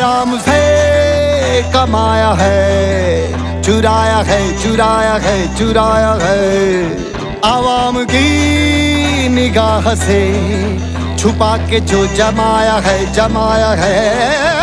नाम से कमाया है, चुराया है, चुराया है, चुराया है। आवाम की निगाह से छुपा के जो जमाया है, जमाया है।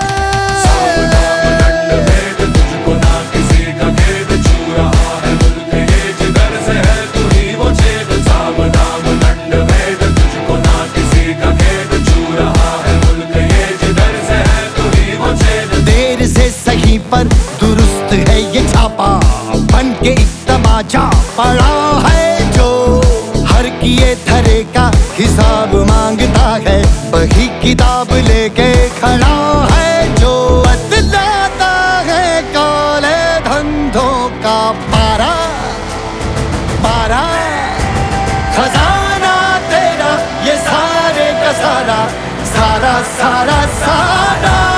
पर दुरुस्त है ये छापा, बन के एक तमाचा पड़ा है जो हर किए धरे का हिसाब मांगता है। वही किताब लेके खड़ा है जो बदलाता है काले धंधों का पारा, पारा। खजाना तेरा ये सारे का सारा, सारा सारा सारा।